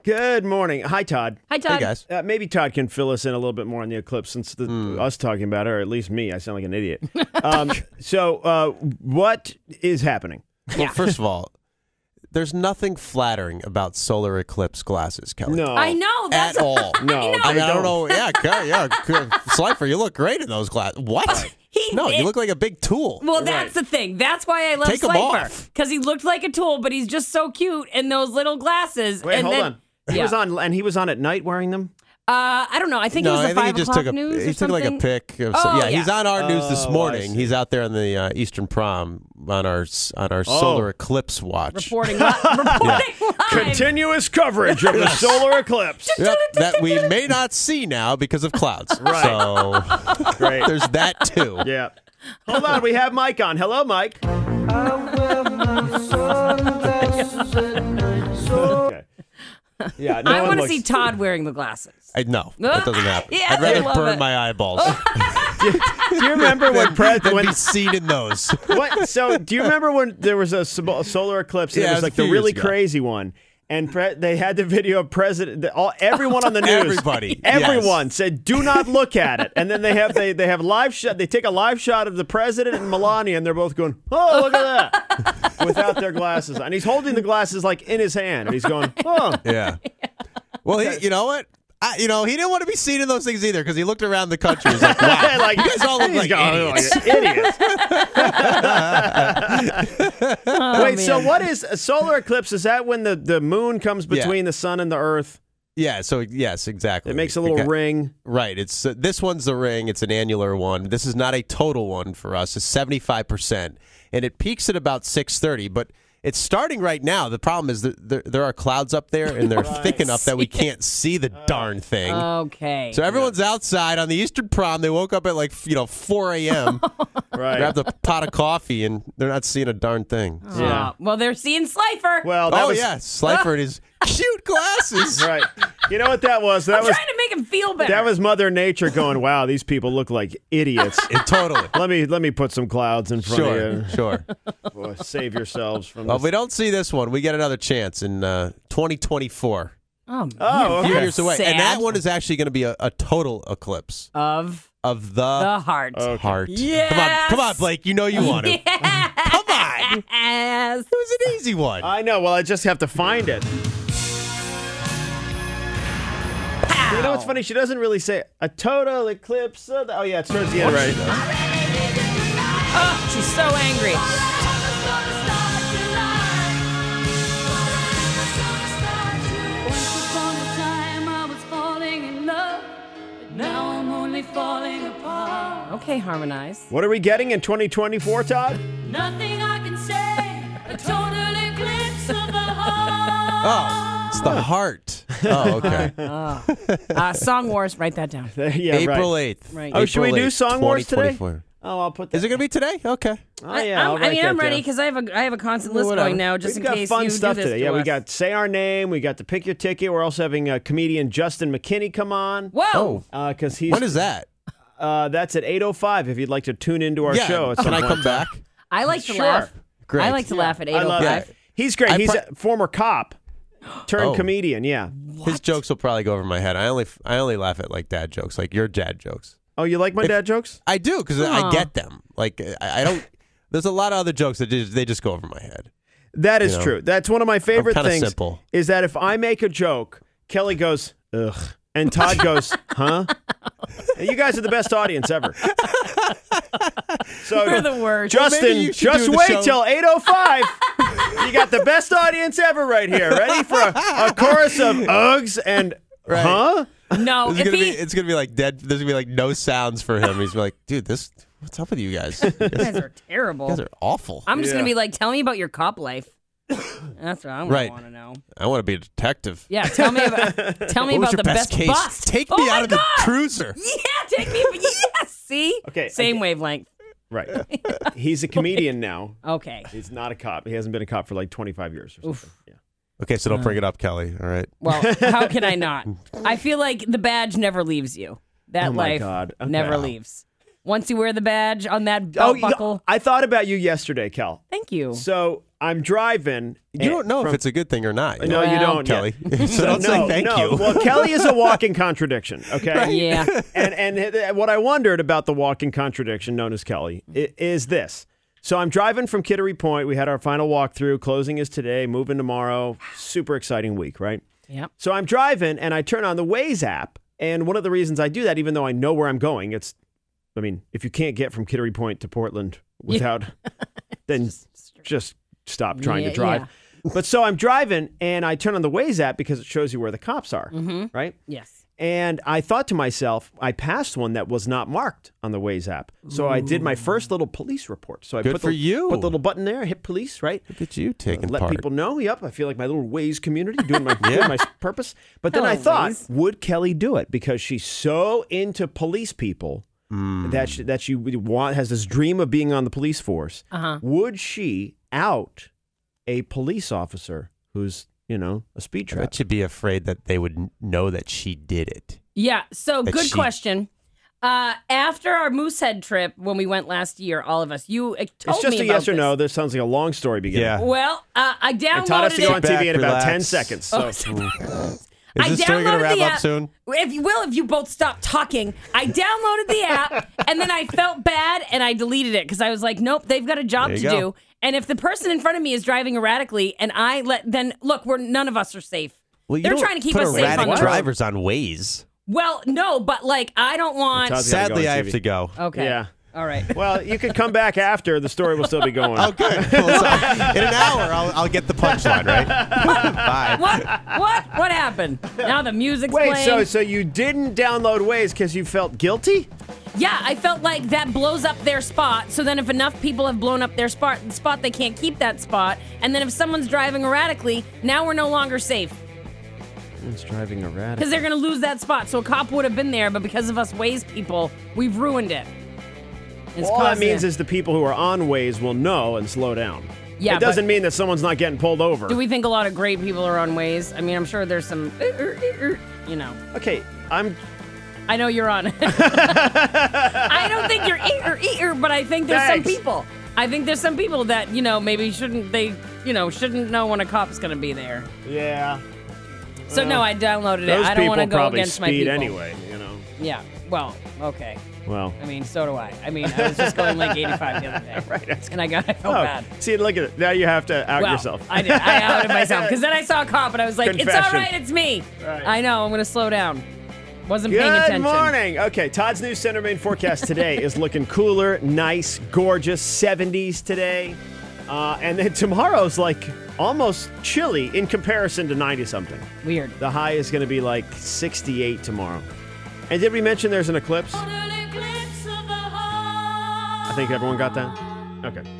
Good morning. Hi, Todd. Hi, Todd. Hey, guys. Maybe Todd can fill us in a little bit more on the eclipse since us talking about it, or at least me. I sound like an idiot. So what is happening? Well, first of all, there's nothing flattering about solar eclipse glasses, Kelly. No. I know. That's At all. No. I mean, I don't know. Yeah. Slifer, you look great in those glasses. What? You look like a big tool. Well, that's the thing. That's why I love Take 'em Slifer. off. Because he looked like a tool, but he's just so cute in those little glasses. Wait, and hold then, on. He was on at night wearing them? I don't know. I think it was the 5 o'clock news. He took like a pic. He's on our news this morning. He's out there on the Eastern Prom on our solar eclipse watch. Reporting live. Continuous coverage of the solar eclipse. Yep, that we may not see now because of clouds. Right. So Great. there's that too. Yeah. Hold on. We have Mike on. Hello, Mike. Okay. Yeah, I want to see Todd wearing the glasses. No, that doesn't happen. Yes, I'd I rather love burn it. my eyeballs Do you remember when than be seen in those. What? So, do you remember when there was a solar eclipse? And Yeah, it it was was a like the few really years ago. crazy one. And they had the video of everyone on the news. Everyone said, "Do not look at it." And then they have live shot. They take a live shot of the president and Melania, and they're both going, "Oh, look at that," without their glasses on. And he's holding the glasses like in his hand, and he's going, "Oh, Yeah. Well, you know what? He didn't want to be seen in those things either because he looked around the country. He was like, wow, like, you guys all look like idiots. idiots." Oh, Wait, so man. what is a solar eclipse? Is that when the moon comes between the sun and the earth? Yeah, so yes, exactly. It makes a little ring. Right. It's this one's the ring. It's an annular one. This is not a total one for us. It's 75%, and it peaks at about 6:30. But it's starting right now. The problem is that there are clouds up there, and they're thick enough that we can't see the darn thing. Okay. So everyone's outside on the Eastern Prom. They woke up at 4 a.m. Right. grabbed a pot of coffee, and they're not seeing a darn thing. So. Yeah. Well, they're seeing Slifer. Well, that was Slifer and his cute glasses. right. You know what that was? That I'm was trying to make him feel better. that was Mother Nature going, "Wow, these people look like idiots." Totally. Let me put some clouds in front of you. Sure. Boy, save yourselves from Well, if this. we don't see this one, we get another chance in 2024. Oh, man. Oh, A few okay. years away. Sad. And that one is actually going to be a total eclipse Of of the the heart. heart. Yes. Come on, Blake. You know you want it. Yes. Come on. It was an easy one. I know. Well, I just have to find it. You know what's funny? She doesn't really say a total eclipse. Oh yeah, it's towards the end, right? Oh, she's so angry. Once upon a time I was falling in love, but now I'm only falling apart. Okay, harmonize. What are we getting in 2024, Todd? Nothing I can say, a total eclipse of the heart. Oh, it's the heart. Oh, okay. Song Wars, write that down. Yeah, April right. 8th. Right. Oh, should we do Song Wars today? 2024. Oh, I'll put that. Is it going to be today? Okay. Oh, yeah, I'll write I'm that ready down. because I have a constant list Whatever. going now, just We've in got case fun you stuff do this today. to Yeah, we us. got Say Our Name. We got the Pick Your Ticket. We're also having comedian Justin McKinney come on. Whoa! Because he's When is that? that's at 8:05. If you'd like to tune into our Yeah. show, at Can some I point come in time. back? I like to Sure. laugh. Great. I like to laugh at I love 8:05. it. He's great. I He's pro- a former cop turned Oh. comedian. Yeah. His jokes will probably go over my head. I only laugh at dad jokes, like your dad jokes. Oh, you like my dad jokes? I do because I get them. I don't. There's a lot of other jokes that they just go over my head. That is You know, true. That's one of my favorite kinda things. simple. Is that if I make a joke, Kelly goes, "Ugh," and Todd goes, "Huh?" And you guys are the best audience ever. So, We're the worst. Justin, maybe you should just do the wait show. till 8:05. You got the best audience ever right here. Ready for a chorus of Uggs and Right. huh? No, if he, It's gonna be like dead. There's gonna be no sounds for him. He's like, dude, what's up with you guys? You you guys are terrible. guys are awful. I'm just Yeah. gonna be like, tell me about your cop life. That's what I Right. want to know. I want to be a detective. Yeah, tell me about What was about your the best case? bust. Take Oh me my out of the God! cruiser. Yeah, take me. Yes, see. Okay, Same wavelength. Right. He's a comedian now. Okay. He's not a cop. He hasn't been a cop for like 25 years or something. Yeah. Okay, so don't bring it up, Kelly. All right. Well, how can I not? I feel like the badge never leaves you. That Oh, my life God. Okay. never Wow. leaves. Once you wear the badge on that belt buckle. I thought about you yesterday, Kel. Thank you. So I'm driving. You don't know if it's a good thing or not. No, you don't, Kelly. So don't say thank you. Well, Kelly is a walking contradiction, okay? Right. Yeah. And what I wondered about the walking contradiction known as Kelly is this. So I'm driving from Kittery Point. We had our final walkthrough. Closing is today, moving tomorrow. Super exciting week, right? Yep. So I'm driving, and I turn on the Waze app. And one of the reasons I do that, even though I know where I'm going, if you can't get from Kittery Point to Portland without, then just stop trying to drive. Yeah. But so I'm driving, and I turn on the Waze app because it shows you where the cops are, right? Yes. And I thought to myself, I passed one that was not marked on the Waze app. So I did my first little police report. So I Good put for you. Put the little button there, hit police, right? Look at you taking Let part. people know. Yep, I feel like my little Waze community doing my doing my purpose. But then I thought, would Kelly do it? Because she's so into police people that she has this dream of being on the police force. Would she out a police officer who's a speed trap? I bet you'd be afraid that they would know that she did it. Yeah. So good question. After our Moosehead trip, when we went last year, all of us, you told me It's just a yes or this. no. This sounds like a long story beginning. Yeah. Well, I downloaded And taught us to go on it. TV in about Relax. 10 seconds. So. Is this story going to wrap up soon? If you both stop talking. I downloaded the app, and then I felt bad, and I deleted it because I was like, nope, they've got a job There to you go. do. And if the person in front of me is driving erratically, and then look, none of us are safe. Well, you They're don't trying to keep put us safe erratic on the road. drivers on Waze. Well, no, but I don't want. Todd's gotta go Sadly, on I have TV. to go. Okay. Yeah. All right. Well, you could come back after. The story will still be going. Oh, good. Well, so in an hour, I'll get the punchline, right? Bye. What happened? Now the music's Wait, playing. so you didn't download Waze because you felt guilty? Yeah, I felt like that blows up their spot. So then if enough people have blown up their spot, they can't keep that spot. And then if someone's driving erratically, now we're no longer safe. It's driving erratic. Because they're going to lose that spot. So a cop would have been there, but because of us Waze people, we've ruined it. All that means is the people who are on Waze will know and slow down. Yeah, it doesn't mean that someone's not getting pulled over. Do we think a lot of great people are on Waze? I mean, I'm sure there's some, Okay, I know you're on it. I don't think you're eater, but I think there's some people. I think there's some people that, maybe shouldn't know when a cop's going to be there. Yeah. So no, I downloaded it. Those I don't want to people go probably against my speed people. anyway, Yeah. Well, okay. Well. I mean, so do I. I mean, I was just going like 85 the other day. Right. And I felt bad. See, look at it. Now you have to out yourself. I did. I outed myself. Because then I saw a cop and I was like, Confession. it's all right, it's me. Right. I know, I'm going to slow down. Wasn't paying Good attention. morning. Okay, Todd's new Center Main forecast today is looking cooler, nice, gorgeous, 70s today. And then tomorrow's like almost chilly in comparison to 90-something. Weird. The high is going to be like 68 tomorrow. And did we mention there's an eclipse? I think everyone got that? Okay.